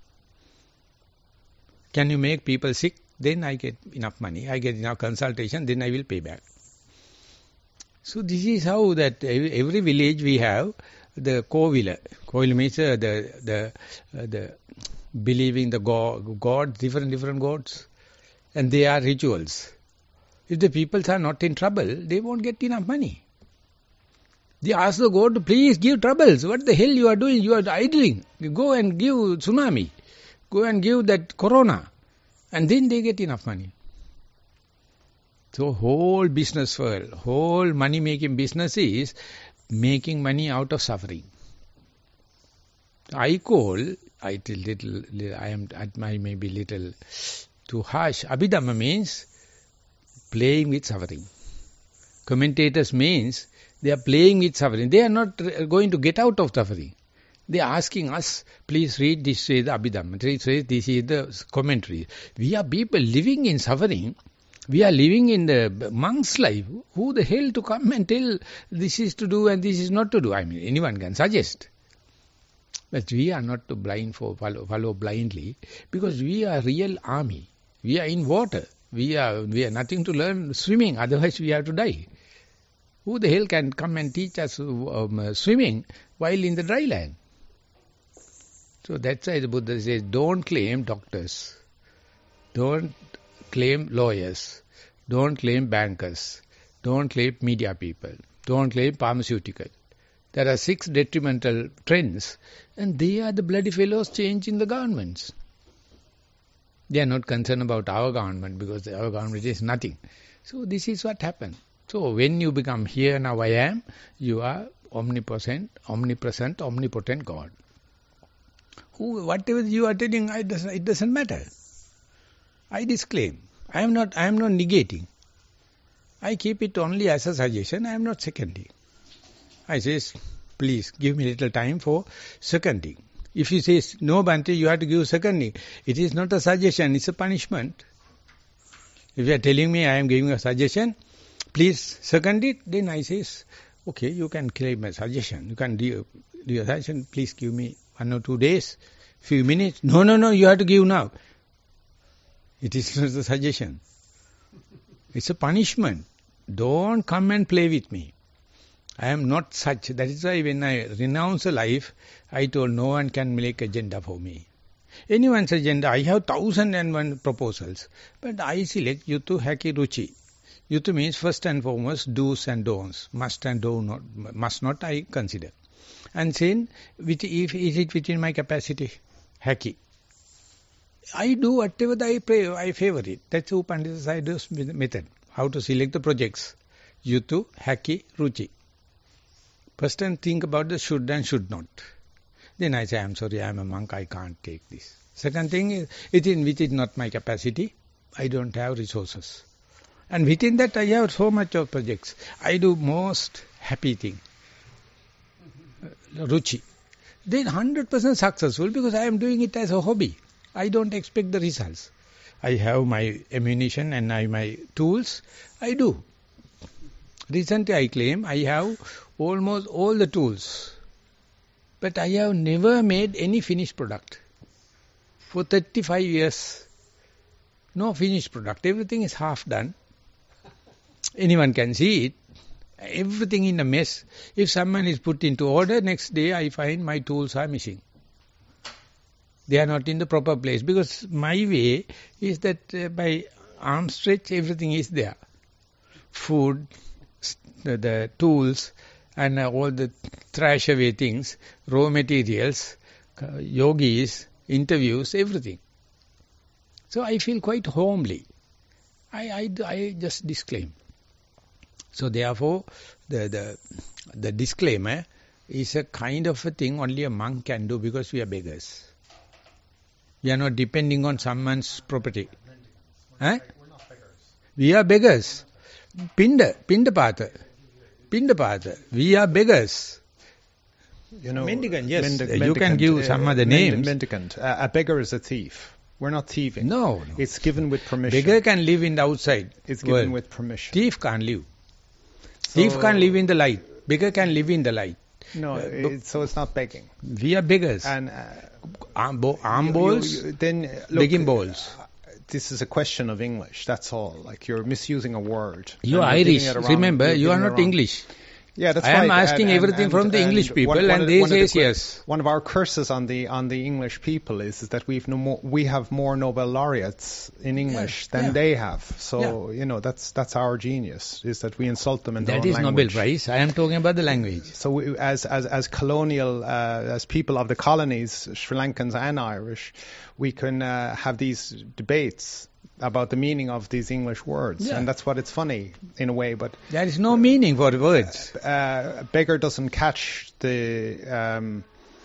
A: Can you make people sick? Then I get enough money, I get enough consultation, then I will pay back. So this is how that every village we have the Kovila. Kovila means uh, the the uh, the believing the God, gods, different different gods, and they are rituals. If the people are not in trouble, they won't get enough money. They ask the God to please give troubles. What the hell you are doing? You are idling. You go and give tsunami. Go and give that corona, and then they get enough money. So whole business world, whole money-making business is making money out of suffering. I call, I tell little, little I am at my maybe little too harsh. Abhidhamma means playing with suffering. Commentators means they are playing with suffering. They are not going to get out of suffering. They are asking us, please read this, say the Abhidhamma. Please read this is the commentary. We are people living in suffering. We are living in the monk's life. Who the hell to come and tell this is to do and this is not to do? I mean, anyone can suggest. But we are not to blind for follow, follow blindly, because we are real army. We are in water. We are we are nothing to learn swimming. Otherwise, we have to die. Who the hell can come and teach us um, swimming while in the dry land? So that's why the Buddha says, don't claim doctors. Don't claim lawyers, don't claim bankers, don't claim media people, don't claim pharmaceutical. There are six detrimental trends, and they are the bloody fellows changing the governments. They are not concerned about our government, because our government is nothing. So this is what happened. So when you become here, now I am, you are omnipresent, omnipresent, omnipotent God. Who, whatever you are telling, it doesn't, it doesn't matter. I disclaim. I am not I am not negating. I keep it only as a suggestion. I am not seconding. I say, please give me little time for seconding. If you say, no Bhante, you have to give seconding, it is not a suggestion, it's a punishment. If you are telling me I am giving a suggestion, please second it, then I say, okay, you can claim a suggestion. You can do, do a suggestion, please give me one or two days, few minutes. No, no, no, you have to give now. It is not a suggestion. It's a punishment. Don't come and play with me. I am not such. That is why when I renounce a life, I told no one can make agenda for me. Anyone's agenda, I have thousand and one proposals. But I select Yutu Haki Ruchi. Yutu means first and foremost do's and don'ts. Must and do not, must not I consider. And then, which, if, is it within my capacity? Haki. I do whatever I pray, I favor it. That's Upandita Sayadaw's method. How to select the projects. Yutu, Haki, Ruchi. First and think about the should and should not. Then I say, I'm sorry, I'm a monk, I can't take this. Second thing is, it in which is not my capacity. I don't have resources. And within that I have so much of projects. I do most happy thing. Ruchi. Then one hundred percent successful, because I am doing it as a hobby. I don't expect the results. I have my ammunition and I my tools. I do. Recently I claim I have almost all the tools. But I have never made any finished product. For thirty-five years, no finished product. Everything is half done. Anyone can see it. Everything in a mess. If someone is put into order, next day I find my tools are missing. They are not in the proper place, because my way is that uh, by arm stretch everything is there. Food, the, the tools and uh, all the trash away things, raw materials, uh, yogis, interviews, everything. So I feel quite homely. I, I, I just disclaim. So therefore the, the, the disclaimer is a kind of a thing only a monk can do, because we are beggars. We are not depending on someone's property. Huh? We are beggars. Pinda, Pindapata. Pindapata. We are beggars.
C: You know,
A: mendicant, yes.
C: mendi-
A: you
C: mendicant,
A: can give
C: uh,
A: some other
C: mend-
A: names.
C: Mendicant. Uh, a beggar is a thief. We're not thieving.
A: No, no.
C: It's given with permission.
A: Beggar can live in the outside
C: It's given
A: world.
C: with permission.
A: Thief can't live.
C: So-
A: Thief can't live in the light. Beggar can live in the light.
C: No,
A: Uh,
C: it, so it's not begging.
A: We are beggars.
C: And uh,
A: Arm, bo- arm
C: you-
A: balls,
C: you- you- then uh, look,
A: begging balls.
C: uh, this is a question of English. That's all. Like you're misusing a word.
A: You are
C: and you're giving
A: Irish.
C: it a wrong-
A: Remember,
C: you're
A: you are
C: giving it
A: not
C: wrong.
A: English.
C: Yeah, that's
A: I
C: right.
A: am asking
C: and,
A: everything
C: and,
A: from the
C: and
A: English
C: one-
A: people,
C: one
A: and
C: of
A: they
C: the- one of
A: say
C: the-
A: yes.
C: One of our curses on the on the English people is, is that we've no more, we have more Nobel laureates in English
A: Yeah,
C: than
A: yeah.
C: they have. So you know that's that's our genius, is that we insult them in their
A: That
C: own
A: is Nobel
C: language.
A: Prize. I am talking about the language.
C: So we, as as as colonial, uh, as people of the colonies, Sri Lankans and Irish, we can uh, have these debates about the meaning of these English words,
A: Yeah.
C: and that's what it's funny in a way. But
A: There is no meaning for the words.
C: uh, a beggar doesn't catch the um,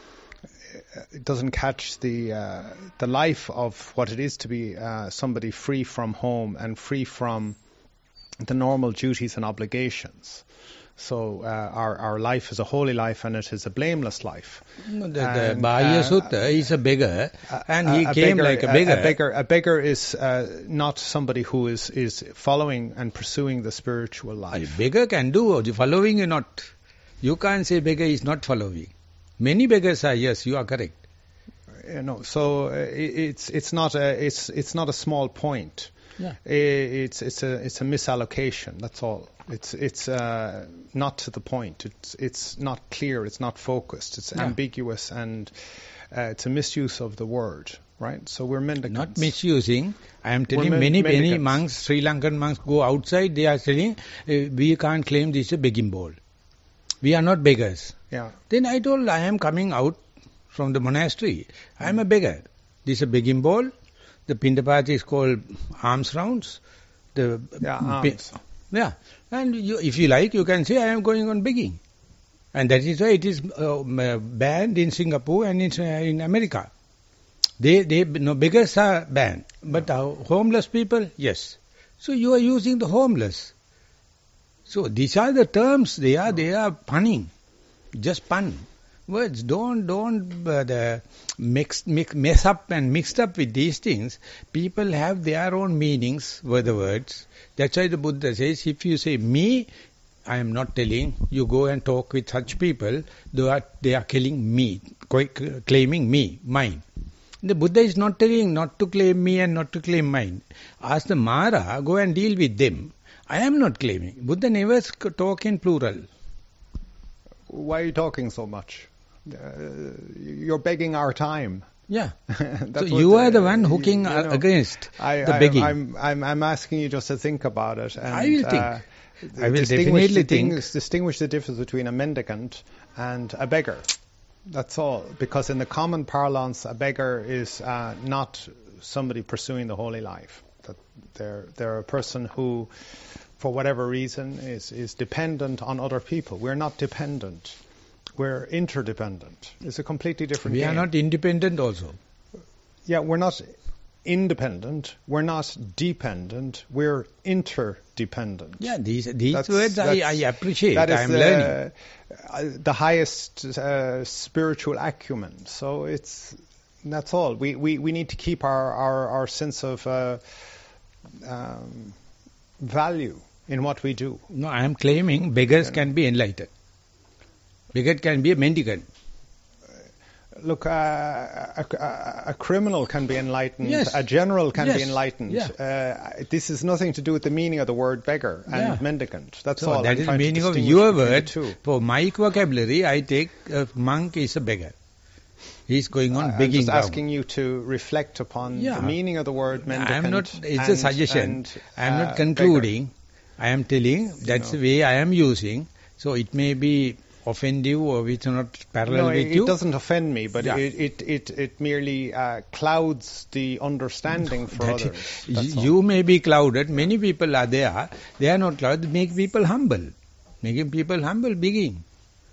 C: it doesn't catch the uh, the life of what it is to be uh, somebody free from home and free from the normal duties and obligations. So uh, our our life is a holy life, and it is a blameless life.
A: No, the, the
C: And,
A: Bahya
C: uh,
A: Sutta is a beggar, and he
C: a
A: came
C: beggar,
A: like a beggar.
C: A, beggar, a beggar is uh, not somebody who is, is following and pursuing the spiritual
A: A
C: life.
A: beggar can do, the following or not. You can't say beggar is not following. Many beggars are, yes, you are correct.
C: You know, so uh, it, it's it's not a it's it's not a small point.
A: Yeah.
C: I- It's it's a it's a misallocation. That's all. It's it's uh, not to the point. It's it's not clear. It's not focused. It's
A: Yeah.
C: ambiguous, and uh, it's a misuse of the word. Right. So we're mendicants.
A: Not misusing. I am telling
C: men-
A: many, many
C: mendicants.
A: monks, Sri Lankan monks go outside, they are saying, uh, we can't claim this is a begging bowl. We are not beggars.
C: Yeah.
A: Then I told, I am coming out from the monastery. I am a beggar. This is a begging bowl. The Pindapati is called alms rounds. The
C: Yeah.
A: pi-
C: Alms.
A: yeah. And you, if you like, you can say, I am going on begging. And that is why it is uh, m- banned in Singapore and in, uh, in America. They, they, no, beggars are banned. But uh, homeless people, yes. So you are using the homeless. So these are the terms, they are, they are punning. Just pun. Words, don't, don't uh, the mix, mix, mess up and mixed up with these things. People have their own meanings for the words. That's why the Buddha says, if you say me, I am not telling, you go and talk with such people, they are, they are killing me, claiming me, mine. The Buddha is not telling not to claim me and not to claim mine. Ask the Mara, go and deal with them. I am not claiming. Buddha never talk in plural.
C: Why are you talking so much? Uh, you're begging our time.
A: Yeah. So
C: That's
A: you
C: what,
A: are the
C: uh,
A: one
C: you-
A: hooking
C: you know,
A: against
C: I,
A: the
C: I,
A: begging.
C: I'm, I'm, I'm asking you just to think about it. And,
A: I will think.
C: Uh,
A: I will
C: distinguish,
A: definitely
C: distinguish,
A: think.
C: distinguish the difference between a mendicant and a beggar. That's all. Because in the common parlance, a beggar is uh, not somebody pursuing the holy life. That they're they're a person who, for whatever reason, is is dependent on other people. We're not dependent. We're interdependent. It's a completely different
A: We
C: game.
A: are not independent also.
C: Yeah, we're not independent. We're not dependent. We're interdependent.
A: Yeah, these these
C: That's-
A: words I, I
C: that's-
A: appreciate.
C: That is
A: I am
C: the,
A: learning.
C: uh, the highest uh, spiritual acumen. So it's that's all. We, we, we need to keep our, our, our sense of uh, um, value in what we do.
A: No, I am claiming beggars can be enlightened. Beggar can be a mendicant.
C: Look, uh, a, a, a criminal can be enlightened.
A: Yes.
C: A general can
A: Yes.
C: be enlightened.
A: Yeah.
C: Uh, this is nothing to do with the meaning of the word beggar and
A: Yeah.
C: mendicant. That's
A: So
C: all.
A: that
C: I'm
A: is the
C: trying to
A: meaning of
C: distinguish
A: your
C: between the
A: word.
C: two.
A: For my vocabulary, I take a monk is a beggar. He's going on
C: I'm
A: begging
C: just
A: down.
C: asking you to reflect upon
A: Yeah.
C: the meaning of the word
A: I
C: mendicant.
A: am not, it's
C: and,
A: a suggestion.
C: and,
A: I am
C: uh,
A: not concluding. I am telling that's
C: know.
A: the way I am using. So it may be offensive or it's not parallel
C: No,
A: with
C: it,
A: you.
C: it doesn't offend me, but
A: Yeah.
C: it, it, it, it merely uh, clouds the understanding for
A: That-
C: others. That's all.
A: you may be clouded. Many people are there. They are not clouded. Make people humble. Making people humble, begging.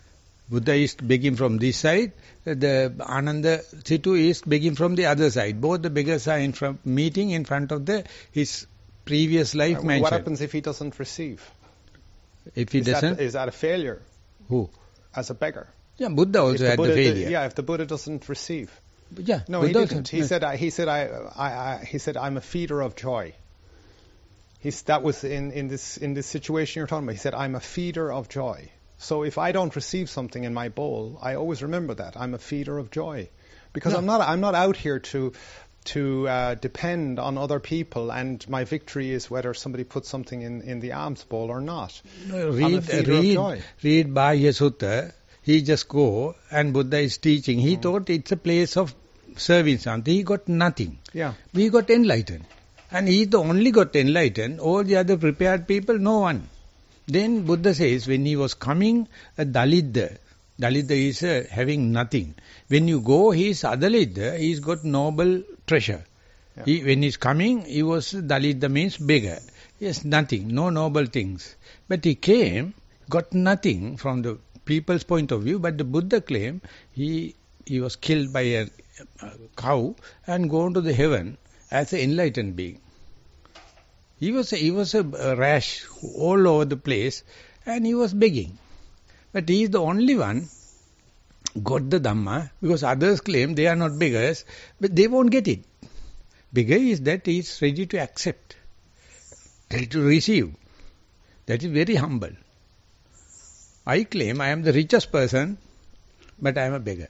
A: Buddha is begging from this side, the Ananda Situ is begging from the other side. Both the beggars are in front, meeting in front of the his previous life
C: Uh,
A: mansion.
C: What happens if he doesn't receive?
A: If he
C: is
A: doesn't?
C: That, is that a failure
A: Who?
C: as a beggar?
A: Yeah, Buddha
C: If
A: also
C: the
A: had
C: Buddha
A: the
C: did-
A: failure.
C: yeah, if the Buddha doesn't receive.
A: Yeah,
C: No,
A: Buddha
C: he didn't.
A: also-
C: He said, I, he said, I, I, I, he said, I'm a feeder of joy. He's, that was in, in this in this situation you're talking about. He said, I'm a feeder of joy. So if I don't receive something in my bowl, I always remember that I'm a feeder of joy, because
A: No.
C: I'm not I'm not out here to to uh, depend on other people, and my victory is whether somebody puts something in, in the alms bowl or not.
A: No,
C: I'm a
A: read,
C: feeder of
A: read,
C: joy.
A: read Bhagya Sutta. He just go and Buddha is teaching. He
C: Mm.
A: thought it's a place of serving something. He got nothing.
C: Yeah.
A: We got enlightened. And he the only got enlightened. All the other prepared people, no one. Then Buddha says, when he was coming, a Dalida, Dalida is uh, having nothing. When you go, he is Adalida, he's got noble treasure.
C: Yeah.
A: He, when he's coming, he was Dalida means beggar. He has nothing, no noble things. But he came, got nothing from the people's point of view, but the Buddha claimed he he was killed by a, a cow and gone to the heaven as an enlightened being. He was a, he was a, a rash all over the place, and he was begging. But he is the only one got the Dhamma, because others claim they are not beggars, but they won't get it. Beggar is that he is ready to accept, ready to receive. That is very humble. I claim I am the richest person, but I am a beggar.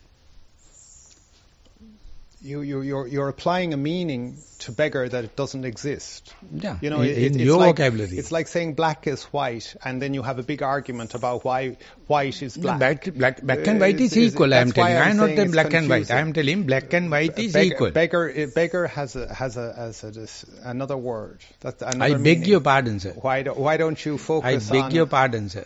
C: You, you, you're, you're applying a meaning to beggar that it doesn't exist.
A: Yeah,
C: You know,
A: in,
C: it,
A: in
C: it's
A: your
C: like,
A: vocabulary.
C: It's like saying black is white, and then you have a big argument about why white is
A: No,
C: black.
A: black, black, black and white
C: Uh,
A: is
C: is-
A: equal, I am
C: that's why
A: telling. I
C: I'm
A: am not
C: saying
A: saying
C: it's
A: black and white. I
C: confusing.
A: am telling black and white is
C: beggar,
A: equal.
C: Beggar, uh, beggar has a has a has a this, another word. That's another
A: I beg
C: meaning.
A: your pardon, sir.
C: Why do, why don't you
A: I
C: focus
A: beg
C: on?
A: your pardon, sir.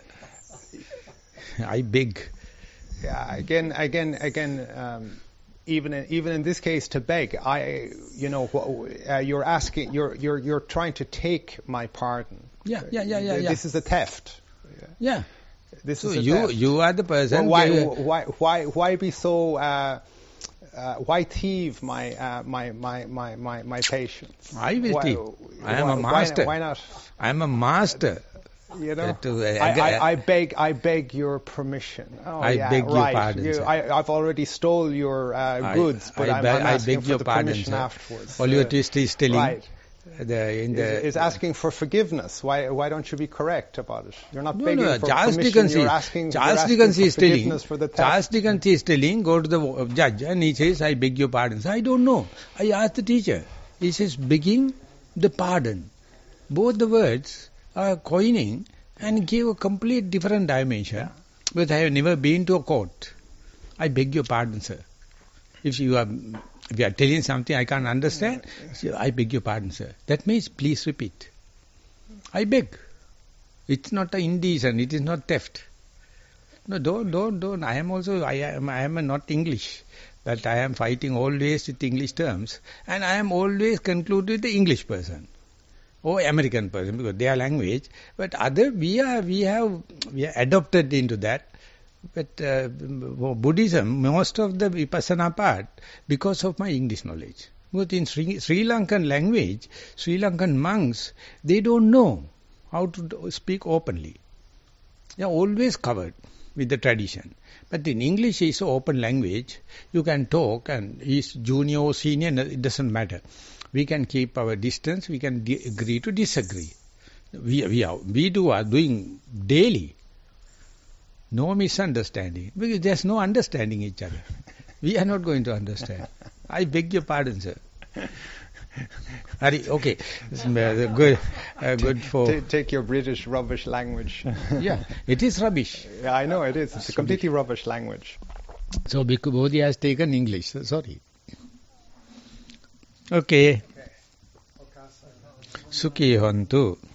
A: I beg.
C: Yeah, again, again, again. Um, even in, even in this case, to beg, I, you know, wh- uh, you're asking, you're you're you're trying to take my pardon.
A: Yeah, yeah, yeah, yeah, yeah.
C: This is a theft.
A: Yeah.
C: This
A: So
C: is a
A: you
C: theft.
A: you are the person.
C: Well, why,
A: uh,
C: why, why, why be so, uh, uh, why thieve my, uh, my, my, my, my, my patience?
A: I will
C: Why-
A: thieve. I am
C: why-
A: a
C: why-
A: master.
C: Why, not?
A: I am a master.
C: You know,
A: Uh, to, uh,
C: I,
A: ag-
C: I, I beg, I beg your permission. Oh,
A: I
C: yeah,
A: beg your
C: right.
A: pardon,
C: You,
A: sir.
C: I, I've already stole your uh,
A: I-
C: goods, but
A: I
C: I'm,
A: beg-
C: I'm
A: I
C: asking
A: beg
C: for
A: your
C: the
A: pardon,
C: permission
A: sir.
C: afterwards.
A: All your
C: Uh,
A: twist is telling.
C: Right.
A: The, in the,
C: Is, is asking for forgiveness. Why why don't you be correct about it? You're not
A: No,
C: begging
A: no,
C: for
A: Charles
C: permission.
A: Dickens
C: You're
A: is,
C: asking,
A: Charles
C: you're asking
A: Dickens
C: for
A: is telling,
C: forgiveness for the theft.
A: Charles Dickens is telling, go to the uh, judge and he says, I beg your pardon. So I don't know. I asked the teacher. He says, begging the pardon. Both the words are coining and give a complete different dimension. But I have never been to a court. I beg your pardon, sir. If you are, if you are telling something I can't understand, so I beg your pardon, sir. That means please repeat. I beg. It's not a indecent, it is not theft. No, don't, don't, don't. I am also, I am, I am a not English. But I am fighting always with English terms. And I am always concluded with the English person. Or American person, because they are language. But other, we are, we have, we are adopted into that. But uh, Buddhism, most of the Vipassana part, because of my English knowledge. But in Sri, Sri Lankan language, Sri Lankan monks, they don't know how to do- speak openly. They are always covered with the tradition. But in English, it's an open language. You can talk, and he's junior or senior, no, it doesn't matter. We can keep our distance, we can di- agree to disagree. We, we, are, we do are doing daily. No misunderstanding. Because there's no understanding each other. We are not going to understand. I beg your pardon, sir. Hari, okay. It's, uh, good, uh, good for...
C: Take, take your British rubbish language.
A: Yeah, it is rubbish.
C: Yeah, I know it is. It's a completely rubbish language.
A: So Bhikkhu Bodhi has taken English. So sorry. Okay. Sukhi hontu.